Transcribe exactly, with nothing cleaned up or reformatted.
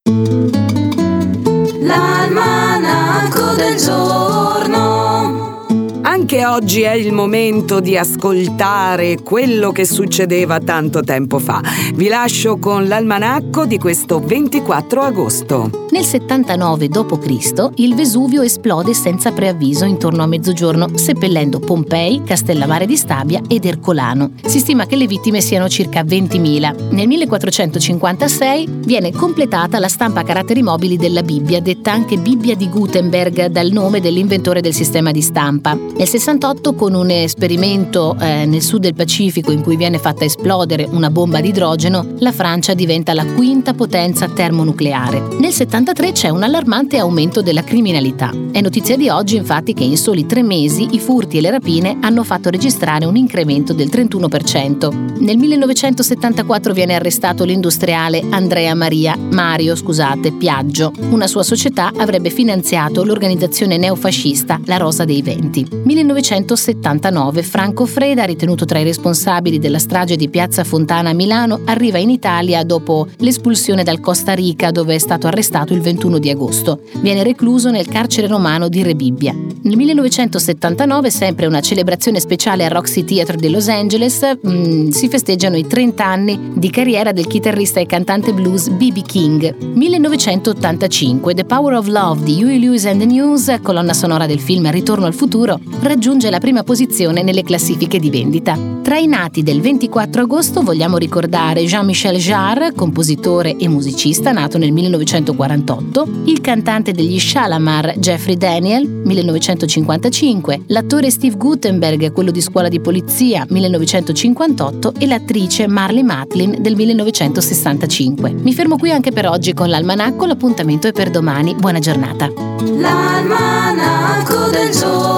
L'almanacco del giorno. Anche oggi è il momento di ascoltare quello che succedeva tanto tempo fa. Vi lascio con l'almanacco di questo ventiquattro agosto. Nel settantanove dopo Cristo il Vesuvio esplode senza preavviso intorno a mezzogiorno, seppellendo Pompei, Castellammare di Stabia ed Ercolano. Si stima che le vittime siano circa ventimila. Nel millequattrocentocinquantasei viene completata la stampa a caratteri mobili della Bibbia, detta anche Bibbia di Gutenberg dal nome dell'inventore del sistema di stampa. Nel sessantotto, con un esperimento eh, nel sud del Pacifico in cui viene fatta esplodere una bomba di idrogeno, la Francia diventa la quinta potenza termonucleare. Nel settantatré c'è un allarmante aumento della criminalità. È notizia di oggi, infatti, che in soli tre mesi i furti e le rapine hanno fatto registrare un incremento del trentuno per cento. Nel millenovecentosettantaquattro viene arrestato l'industriale Andrea Maria Mario, scusate, Piaggio. Una sua società avrebbe finanziato l'organizzazione neofascista La Rosa dei Venti. millenovecentosettantanove Franco Freda, ritenuto tra i responsabili della strage di Piazza Fontana a Milano, arriva in Italia dopo l'espulsione dal Costa Rica, dove è stato arrestato il ventuno di agosto. Viene recluso nel carcere romano di Rebibbia. Nel millenovecentosettantanove, sempre una celebrazione speciale al Roxy Theatre di Los Angeles, mh, si festeggiano i trenta anni di carriera del chitarrista e cantante blues B B King. millenovecentottantacinque The Power of Love di Huey Lewis and the News, colonna sonora del film Ritorno al futuro, raggiunge la prima posizione nelle classifiche di vendita. Tra i nati del ventiquattro agosto vogliamo ricordare Jean-Michel Jarre, compositore e musicista, nato nel millenovecentoquarantotto, il cantante degli Shalamar Jeffrey Daniel, millenovecentocinquantacinque, l'attore Steve Guttenberg, quello di Scuola di Polizia, millenovecentocinquantotto, e l'attrice Marlee Matlin del millenovecentosessantacinque. Mi fermo qui anche per oggi con l'almanacco, l'appuntamento è per domani. Buona giornata. L'almanacco del giorno.